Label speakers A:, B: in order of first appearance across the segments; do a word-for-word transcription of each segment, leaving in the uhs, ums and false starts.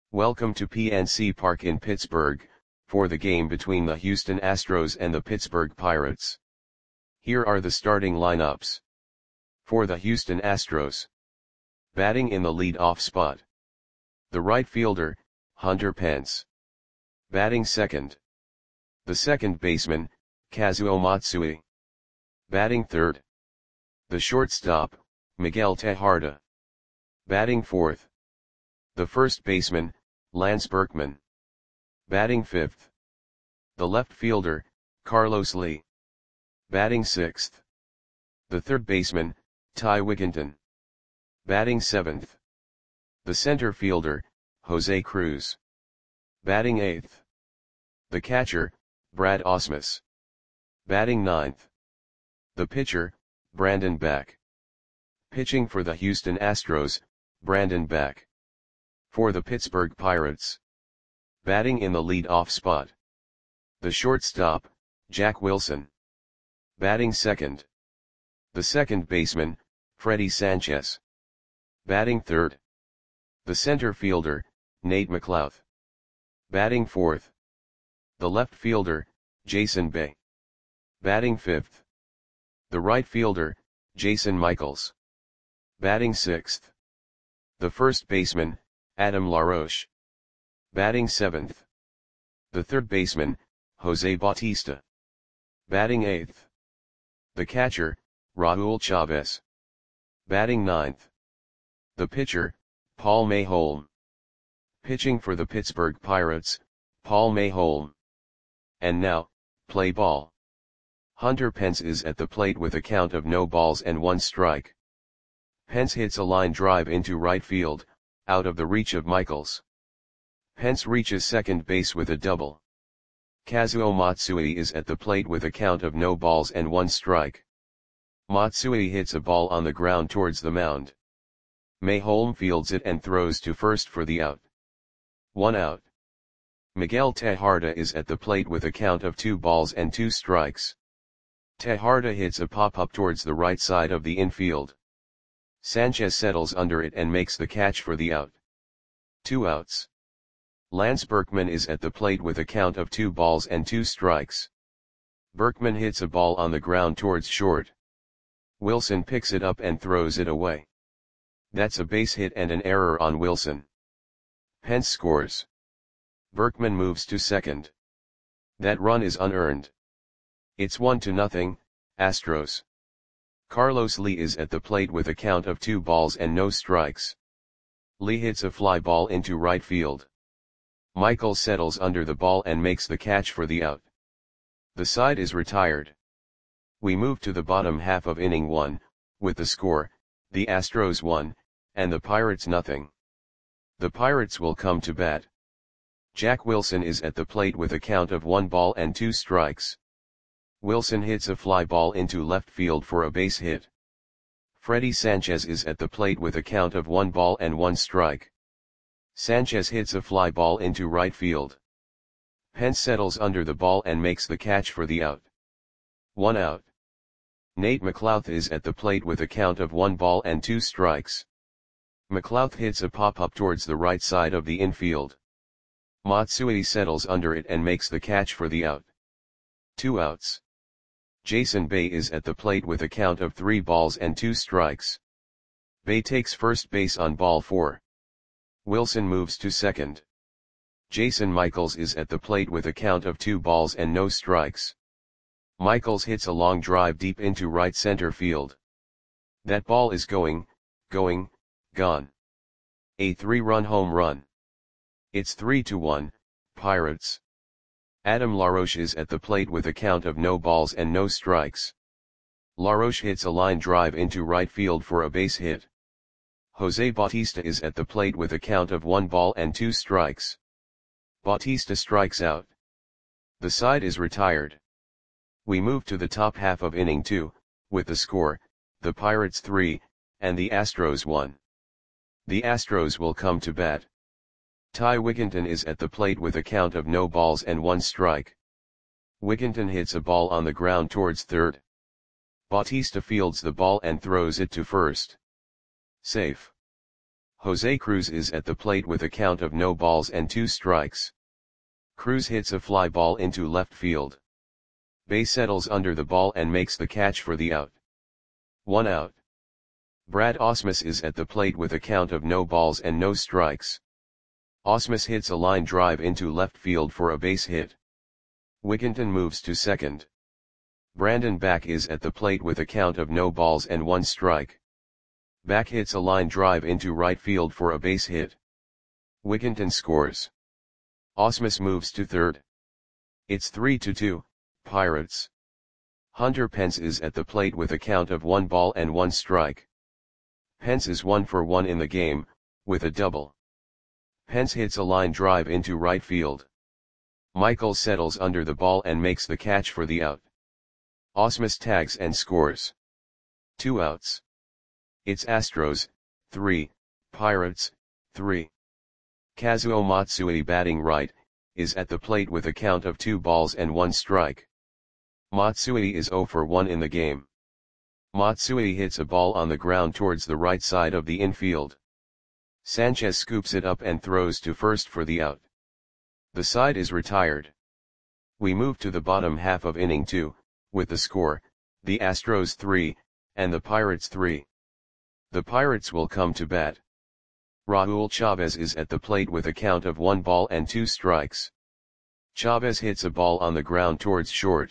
A: Welcome to P N C Park in Pittsburgh, for the game between the Houston Astros and the Pittsburgh Pirates. Here are the starting lineups. For the Houston Astros. Batting in the lead-off spot. The right fielder, Hunter Pence. Batting second. The second baseman, Kazuo Matsui. Batting third. The shortstop, Miguel Tejada. Batting fourth. The first baseman, Lance Berkman. Batting fifth. The left fielder, Carlos Lee. Batting sixth. The third baseman, Ty Wigginton. Batting seventh. The center fielder, Jose Cruz. Batting eighth. The catcher, Brad Ausmus. Batting ninth. The pitcher, Brandon Beck. Pitching for the Houston Astros, Brandon Beck. For the Pittsburgh Pirates. Batting in the lead-off spot. The shortstop, Jack Wilson. Batting second. The second baseman, Freddie Sanchez. Batting third. The center fielder, Nate McLouth. Batting fourth. The left fielder, Jason Bay. Batting fifth. The right fielder, Jason Michaels. Batting sixth. The first baseman, Adam LaRoche. Batting seventh. The third baseman, Jose Bautista. Batting eighth. The catcher, Raul Chavez. Batting ninth. The pitcher, Paul Mayholm. Pitching for the Pittsburgh Pirates, Paul Mayholm. And now, play ball. Hunter Pence is at the plate with a count of no balls and one strike. Pence hits a line drive into right field, out of the reach of Michaels. Pence reaches second base with a double. Kazuo Matsui is at the plate with a count of no balls and one strike. Matsui hits a ball on the ground towards the mound. Mayholm fields it and throws to first for the out. One out. Miguel Tejada is at the plate with a count of two balls and two strikes. Tejada hits a pop-up towards the right side of the infield. Sanchez settles under it and makes the catch for the out. Two outs. Lance Berkman is at the plate with a count of two balls and two strikes. Berkman hits a ball on the ground towards short. Wilson picks it up and throws it away. That's a base hit and an error on Wilson. Pence scores. Berkman moves to second. That run is unearned. It's one to nothing, Astros. Carlos Lee is at the plate with a count of two balls and no strikes. Lee hits a fly ball into right field. Michaels settles under the ball and makes the catch for the out. The side is retired. We move to the bottom half of inning one, with the score, the Astros one, and the Pirates nothing. The Pirates will come to bat. Jack Wilson is at the plate with a count of one ball and two strikes. Wilson hits a fly ball into left field for a base hit. Freddie Sanchez is at the plate with a count of one ball and one strike. Sanchez hits a fly ball into right field. Pence settles under the ball and makes the catch for the out. One out. Nate McLouth is at the plate with a count of one ball and two strikes. McLouth hits a pop-up towards the right side of the infield. Matsui settles under it and makes the catch for the out. Two outs. Jason Bay is at the plate with a count of three balls and two strikes. Bay takes first base on ball four. Wilson moves to second. Jason Michaels is at the plate with a count of two balls and no strikes. Michaels hits a long drive deep into right center field. That ball is going, going, gone. A three-run home run. It's three to one, Pirates. Adam LaRoche is at the plate with a count of no balls and no strikes. LaRoche hits a line drive into right field for a base hit. Jose Bautista is at the plate with a count of one ball and two strikes. Bautista strikes out. The side is retired. We move to the top half of inning two, with the score, the Pirates three, and the Astros one. The Astros will come to bat. Ty Wigginton is at the plate with a count of no balls and one strike. Wigginton hits a ball on the ground towards third. Bautista fields the ball and throws it to first. Safe. Jose Cruz is at the plate with a count of no balls and two strikes. Cruz hits a fly ball into left field. Bae settles under the ball and makes the catch for the out. One out. Brad Ausmus is at the plate with a count of no balls and no strikes. Ausmus hits a line drive into left field for a base hit. Wigginton moves to second. Brandon Back is at the plate with a count of no balls and one strike. Back hits a line drive into right field for a base hit. Wigginton scores. Ausmus moves to third. It's three to two, Pirates. Hunter Pence is at the plate with a count of one ball and one strike. Pence is one for one in the game, with a double. Pence hits a line drive into right field. Michaels settles under the ball and makes the catch for the out. Ausmus tags and scores. Two outs. It's Astros, three, Pirates, three. Kazuo Matsui, batting right, is at the plate with a count of two balls and one strike. Matsui is zero for one in the game. Matsui hits a ball on the ground towards the right side of the infield. Sanchez scoops it up and throws to first for the out. The side is retired. We move to the bottom half of inning two, with the score, the Astros three, and the Pirates three. The Pirates will come to bat. Raul Chavez is at the plate with a count of one ball and two strikes. Chavez hits a ball on the ground towards short.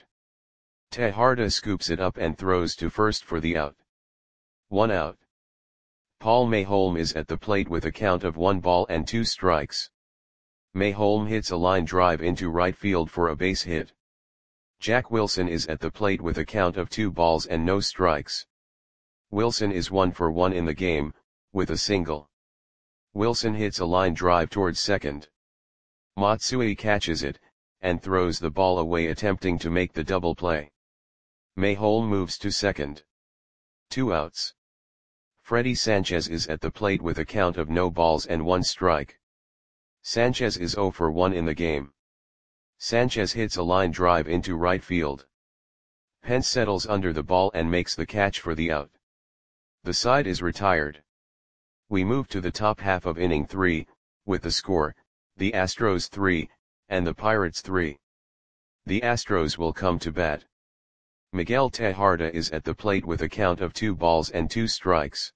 A: Tejada scoops it up and throws to first for the out. One out. Paul Mayholm is at the plate with a count of one ball and two strikes. Mayholm hits a line drive into right field for a base hit. Jack Wilson is at the plate with a count of two balls and no strikes. Wilson is one for one in the game, with a single. Wilson hits a line drive towards second. Matsui catches it, and throws the ball away, attempting to make the double play. Mayholm moves to second. Two outs. Freddy Sanchez is at the plate with a count of no balls and one strike. Sanchez is zero for one in the game. Sanchez hits a line drive into right field. Pence settles under the ball and makes the catch for the out. The side is retired. We move to the top half of inning three, with the score, the Astros three, and the Pirates three. The Astros will come to bat. Miguel Tejada is at the plate with a count of two balls and two strikes.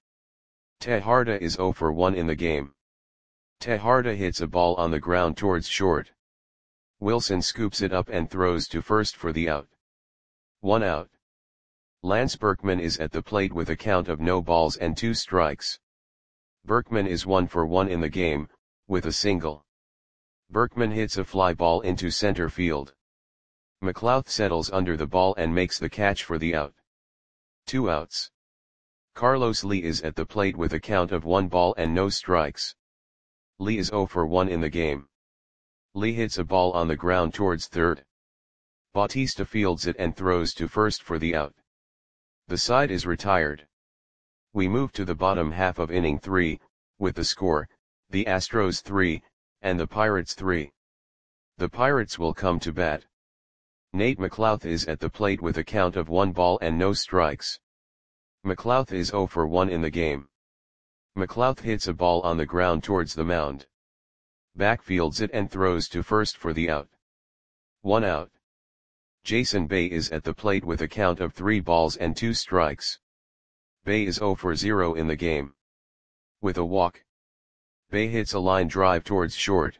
A: Tejada is zero for one in the game. Tejada hits a ball on the ground towards short. Wilson scoops it up and throws to first for the out. One out. Lance Berkman is at the plate with a count of no balls and two strikes. Berkman is one for one in the game, with a single. Berkman hits a fly ball into center field. McLouth settles under the ball and makes the catch for the out. Two outs. Carlos Lee is at the plate with a count of one ball and no strikes. Lee is zero for one in the game. Lee hits a ball on the ground towards third. Bautista fields it and throws to first for the out. The side is retired. We move to the bottom half of inning three, with the score, the Astros three, and the Pirates three. The Pirates will come to bat. Nate McLouth is at the plate with a count of one ball and no strikes. McLouth is zero for one in the game. McLouth hits a ball on the ground towards the mound. Backfields it and throws to first for the out. One out. Jason Bay is at the plate with a count of three balls and two strikes. Bay is zero for zero in the game. With a walk. Bay hits a line drive towards short.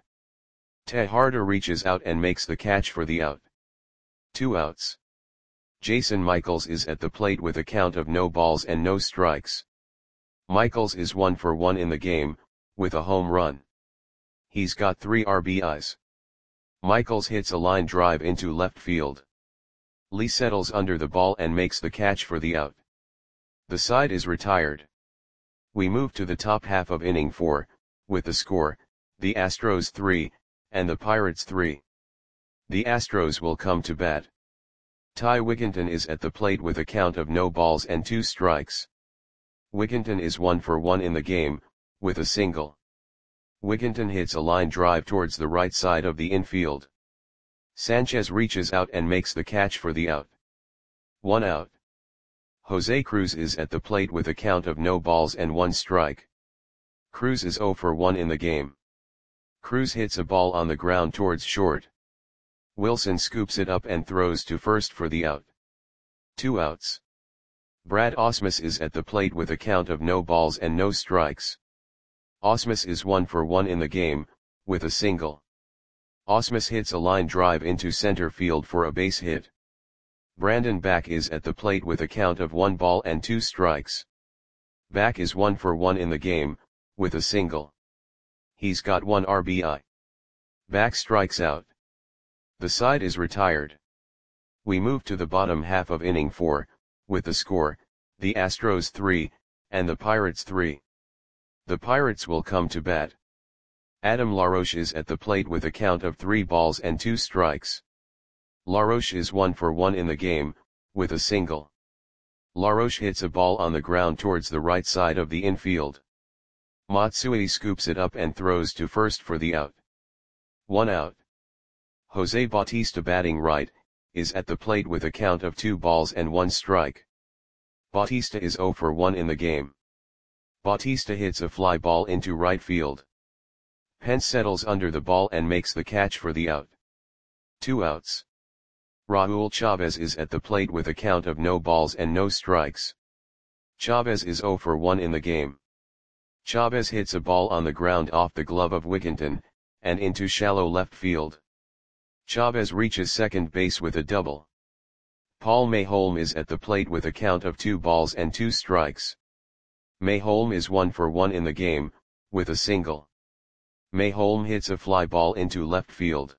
A: Tejada reaches out and makes the catch for the out. Two outs. Jason Michaels is at the plate with a count of no balls and no strikes. Michaels is one for one in the game, with a home run. He's got three R B Is. Michaels hits a line drive into left field. Lee settles under the ball and makes the catch for the out. The side is retired. We move to the top half of inning four, with the score, the Astros three, and the Pirates three. The Astros will come to bat. Ty Wigginton is at the plate with a count of no balls and two strikes. Wigginton is one for one in the game, with a single. Wigginton hits a line drive towards the right side of the infield. Sanchez reaches out and makes the catch for the out. One out. Jose Cruz is at the plate with a count of no balls and one strike. Cruz is zero for one in the game. Cruz hits a ball on the ground towards short. Wilson scoops it up and throws to first for the out. Two outs. Brad Ausmus is at the plate with a count of no balls and no strikes. Ausmus is one for one in the game, with a single. Ausmus hits a line drive into center field for a base hit. Brandon Back is at the plate with a count of one ball and two strikes. Back is one for one in the game, with a single. He's got one R B I. Back strikes out. The side is retired. We move to the bottom half of inning four, with the score, the Astros three, and the Pirates three. The Pirates will come to bat. Adam LaRoche is at the plate with a count of three balls and two strikes. LaRoche is one for one in the game, with a single. LaRoche hits a ball on the ground towards the right side of the infield. Matsui scoops it up and throws to first for the out. One out. Jose Bautista, batting right, is at the plate with a count of two balls and one strike. Bautista is zero for one in the game. Bautista hits a fly ball into right field. Pence settles under the ball and makes the catch for the out. Two outs. Raul Chavez is at the plate with a count of no balls and no strikes. Chavez is zero for one in the game. Chavez hits a ball on the ground off the glove of Wigginton, and into shallow left field. Chavez reaches second base with a double. Paul Mayholm is at the plate with a count of two balls and two strikes. Mayholm is one for one in the game, with a single. Mayholm hits a fly ball into left field.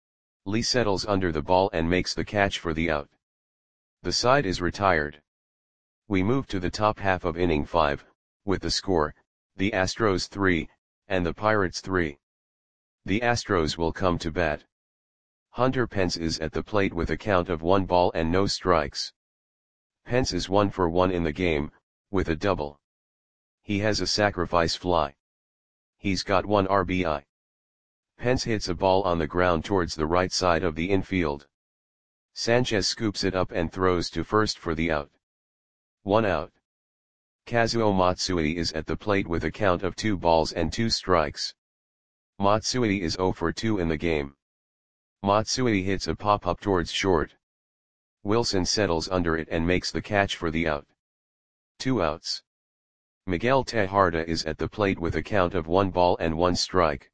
A: Lee settles under the ball and makes the catch for the out. The side is retired. We move to the top half of inning five, with the score, the Astros three, and the Pirates three. The Astros will come to bat. Hunter Pence is at the plate with a count of one ball and no strikes. Pence is one for one in the game, with a double. He has a sacrifice fly. He's got one R B I. Pence hits a ball on the ground towards the right side of the infield. Sanchez scoops it up and throws to first for the out. One out. Kazuo Matsui is at the plate with a count of two balls and two strikes. Matsui is zero for two in the game. Matsui hits a pop-up towards short. Wilson settles under it and makes the catch for the out. Two outs. Miguel Tejada is at the plate with a count of one ball and one strike.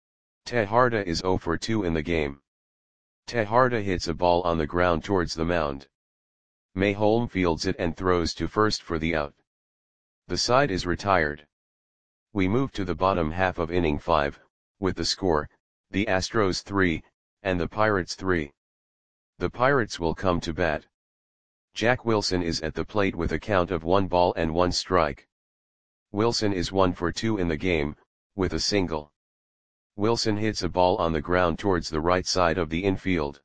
A: Tejada is zero for two in the game. Tejada hits a ball on the ground towards the mound. Mayholm fields it and throws to first for the out. The side is retired. We move to the bottom half of inning five, with the score, the Astros three, and the Pirates three. The Pirates will come to bat. Jack Wilson is at the plate with a count of one ball and one strike. Wilson is one for two in the game, with a single. Wilson hits a ball on the ground towards the right side of the infield.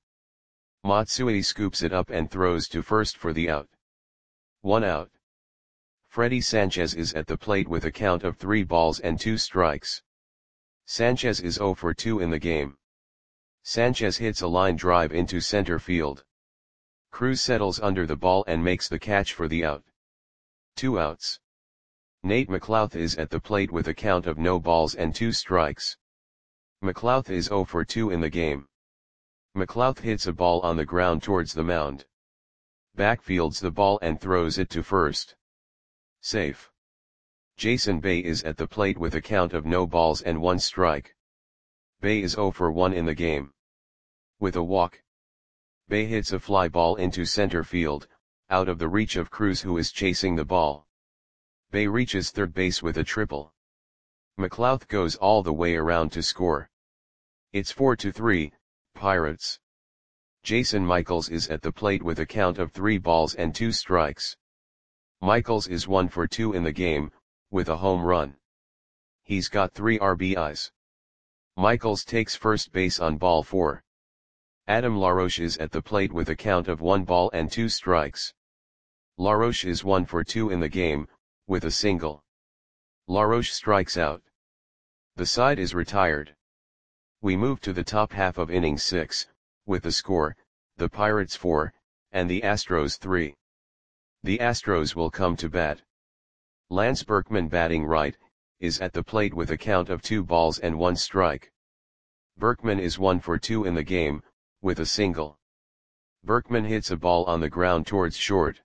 A: Matsui scoops it up and throws to first for the out. One out. Freddy Sanchez is at the plate with a count of three balls and two strikes. Sanchez is zero for two in the game. Sanchez hits a line drive into center field. Cruz settles under the ball and makes the catch for the out. Two outs. Nate McLouth is at the plate with a count of no balls and two strikes. McLouth is zero for two in the game. McLouth hits a ball on the ground towards the mound. Backfields the ball and throws it to first. Safe. Jason Bay is at the plate with a count of no balls and one strike. Bay is zero for one in the game. With a walk. Bay hits a fly ball into center field, out of the reach of Cruz, who is chasing the ball. Bay reaches third base with a triple. McLouth goes all the way around to score. It's four to three, Pirates. Jason Michaels is at the plate with a count of three balls and two strikes. Michaels is one for two in the game, with a home run. He's got three R B Is. Michaels takes first base on ball four. Adam LaRoche is at the plate with a count of one ball and two strikes. LaRoche is one for two in the game, with a single. LaRoche strikes out. The side is retired. We move to the top half of inning six, with the score, the Pirates four, and the Astros three. The Astros will come to bat. Lance Berkman, batting right, is at the plate with a count of two balls and one strike. Berkman is one for two in the game, with a single. Berkman hits a ball on the ground towards short.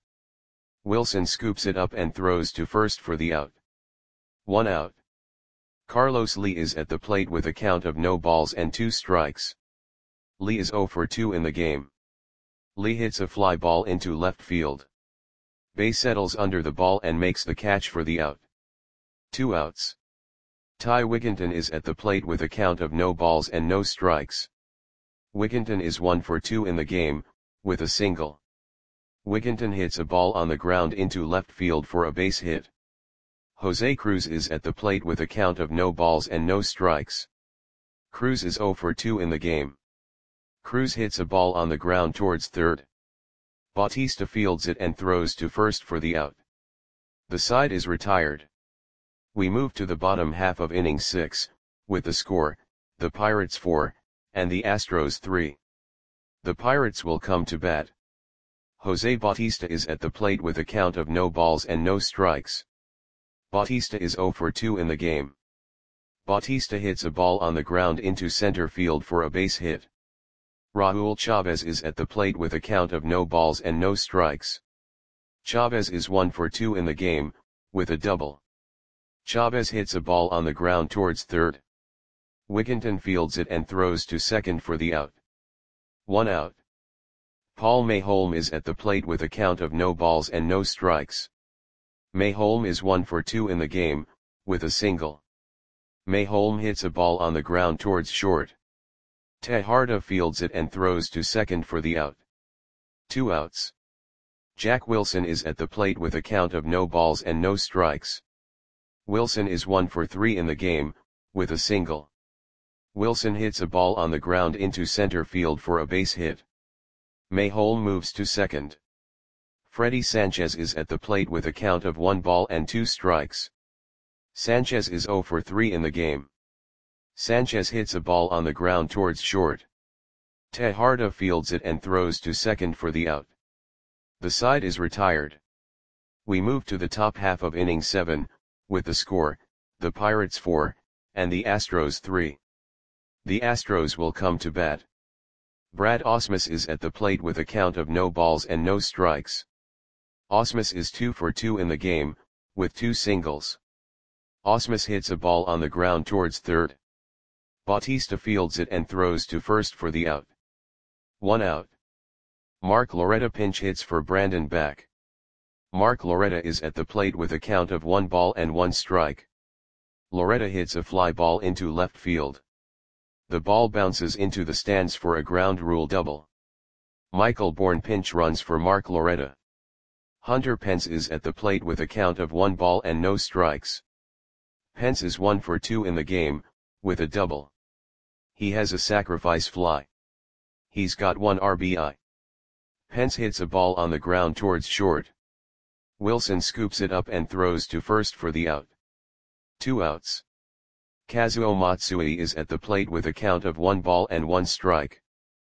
A: Wilson scoops it up and throws to first for the out. One out. Carlos Lee is at the plate with a count of no balls and two strikes. Lee is zero for two in the game. Lee hits a fly ball into left field. Bae settles under the ball and makes the catch for the out. Two outs. Ty Wigginton is at the plate with a count of no balls and no strikes. Wigginton is one for two in the game, with a single. Wigginton hits a ball on the ground into left field for a base hit. Jose Cruz is at the plate with a count of no balls and no strikes. Cruz is zero for two in the game. Cruz hits a ball on the ground towards third. Bautista fields it and throws to first for the out. The side is retired. We move to the bottom half of inning six, with the score, the Pirates four, and the Astros three. The Pirates will come to bat. Jose Bautista is at the plate with a count of no balls and no strikes. Bautista is zero for two in the game. Bautista hits a ball on the ground into center field for a base hit. Raul Chavez is at the plate with a count of no balls and no strikes. Chavez is one for two in the game, with a double. Chavez hits a ball on the ground towards third. Wigginton fields it and throws to second for the out. One out. Paul Mayholm is at the plate with a count of no balls and no strikes. Mayholm is one for two in the game, with a single. Mayholm hits a ball on the ground towards short. Tejada fields it and throws to second for the out. Two outs. Jack Wilson is at the plate with a count of no balls and no strikes. Wilson is one for three in the game, with a single. Wilson hits a ball on the ground into center field for a base hit. Mayholm moves to second. Freddy Sanchez is at the plate with a count of one ball and two strikes. Sanchez is zero for three in the game. Sanchez hits a ball on the ground towards short. Tejada fields it and throws to second for the out. The side is retired. We move to the top half of inning seven, with the score, the Pirates four, and the Astros three. The Astros will come to bat. Brad Ausmus is at the plate with a count of no balls and no strikes. Ausmus is two for two in the game, with two singles. Ausmus hits a ball on the ground towards third. Bautista fields it and throws to first for the out. One out. Mark Loretta pinch hits for Brandon Back. Mark Loretta is at the plate with a count of one ball and one strike. Loretta hits a fly ball into left field. The ball bounces into the stands for a ground rule double. Michael Bourne pinch runs for Mark Loretta. Hunter Pence is at the plate with a count of one ball and no strikes. Pence is one for two in the game, with a double. He has a sacrifice fly. He's got one R B I. Pence hits a ball on the ground towards short. Wilson scoops it up and throws to first for the out. Two outs. Kazuo Matsui is at the plate with a count of one ball and one strike.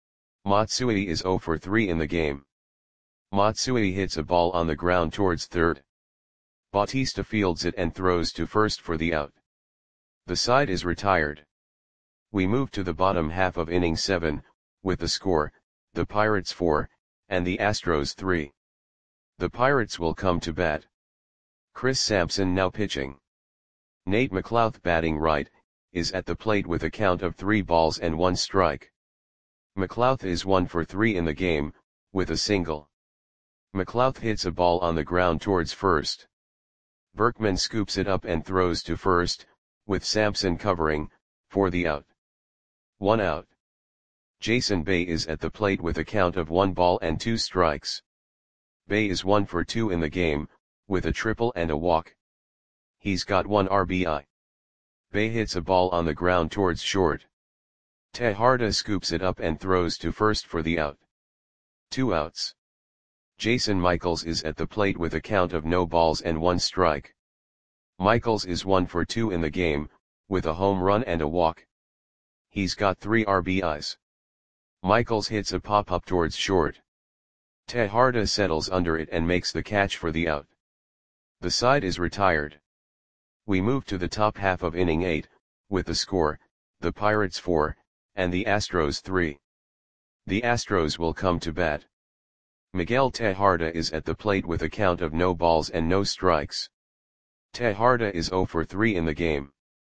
A: Matsui is zero for three in the game. Matsui hits a ball on the ground towards third. Bautista fields it and throws to first for the out. The side is retired. We move to the bottom half of inning seven, with the score, the Pirates four, and the Astros three. The Pirates will come to bat. Chris Sampson now pitching. Nate McLouth batting right, is at the plate with a count of three balls and one strike. McLouth is one for three in the game, with a single. McLouth hits a ball on the ground towards first. Berkman scoops it up and throws to first, with Sampson covering, for the out. One out. Jason Bay is at the plate with a count of one ball and two strikes. Bay is one for two in the game, with a triple and a walk. He's got one R B I. Bay hits a ball on the ground towards short. Tejada scoops it up and throws to first for the out. Two outs. Jason Michaels is at the plate with a count of no balls and one strike. Michaels is one for two in the game, with a home run and a walk. He's got three R B Is. Michaels hits a pop-up towards short. Tejada settles under it and makes the catch for the out. The side is retired. We move to the top half of inning eight, with the score, the Pirates four, and the Astros three. The Astros will come to bat. Miguel Tejada is at the plate with a count of no balls and no strikes. Tejada is zero for three in the game.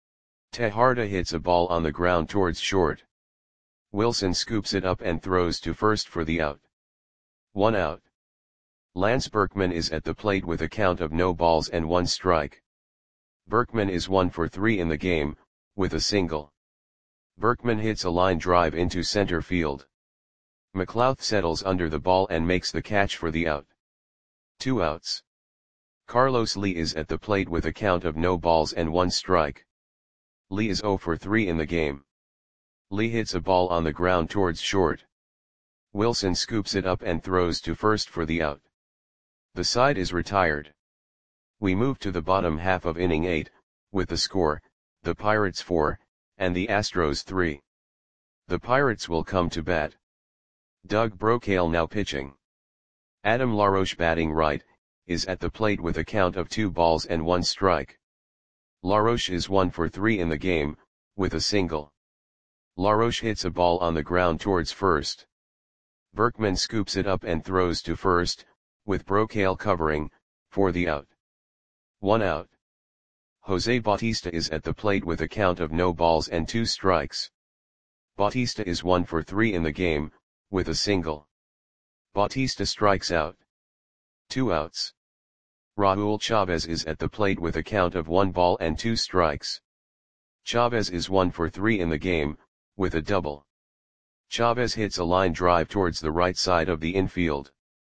A: Tejada hits a ball on the ground towards short. Wilson scoops it up and throws to first for the out. One out. Lance Berkman is at the plate with a count of no balls and one strike. Berkman is one for three in the game, with a single. Berkman hits a line drive into center field. McLouth settles under the ball and makes the catch for the out. Two outs. Carlos Lee is at the plate with a count of no balls and one strike. Lee is zero for three in the game. Lee hits a ball on the ground towards short. Wilson scoops it up and throws to first for the out. The side is retired. We move to the bottom half of inning eight, with the score, the Pirates four, and the Astros three. The Pirates will come to bat. Doug Brocail now pitching. Adam LaRoche batting right, is at the plate with a count of two balls and one strike. LaRoche is one for three in the game, with a single. LaRoche hits a ball on the ground towards first. Berkman scoops it up and throws to first, with Brocail covering, for the out. One out. Jose Bautista is at the plate with a count of no balls and two strikes. Bautista is one for three in the game, with a single. Bautista strikes out. Two outs. Raul Chavez is at the plate with a count of one ball and two strikes. Chavez is one for three in the game, with a double. Chavez hits a line drive towards the right side of the infield.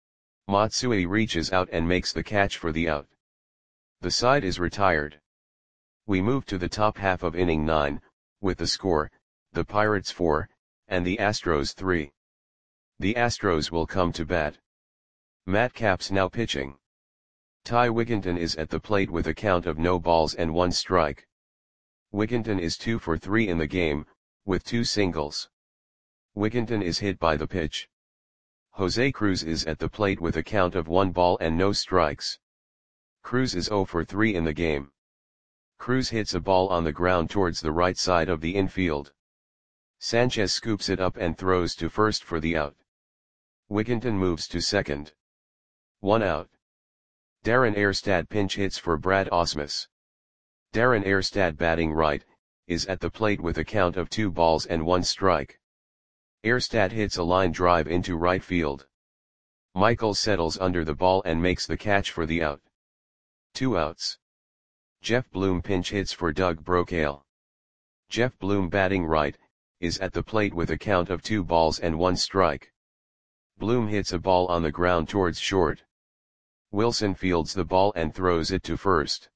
A: Matsui reaches out and makes the catch for the out. The side is retired. We move to the top half of inning nine, with the score, the Pirates four, and the Astros three. The Astros will come to bat. Matt Capps now pitching. Ty Wigginton is at the plate with a count of no balls and one strike. Wigginton is two for three in the game, with two singles. Wigginton is hit by the pitch. Jose Cruz is at the plate with a count of one ball and no strikes. Cruz is zero for three in the game. Cruz hits a ball on the ground towards the right side of the infield. Sanchez scoops it up and throws to first for the out. Wigginton moves to second. One out. Darren Erstad pinch hits for Brad Ausmus. Darren Erstad batting right, is at the plate with a count of two balls and one strike. Erstad hits a line drive into right field. Michael settles under the ball and makes the catch for the out. Two outs. Jeff Bloom pinch hits for Doug Brocail. Jeff Bloom batting right, is at the plate with a count of two balls and one strike. Bloom hits a ball on the ground towards short. Wilson fields the ball and throws it to first.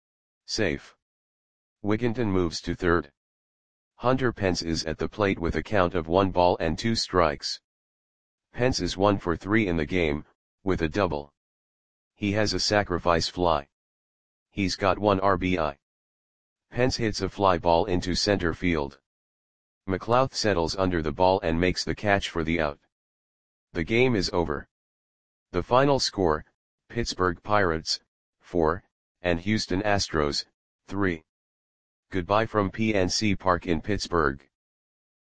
A: Safe. Wigginton moves to third. Hunter Pence is at the plate with a count of one ball and two strikes. Pence is one for three in the game, with a double. He has a sacrifice fly. He's got one R B I. Pence hits a fly ball into center field. McLouth settles under the ball and makes the catch for the out. The game is over. The final score, Pittsburgh Pirates, four, and Houston Astros, three. Goodbye from P N C Park in Pittsburgh.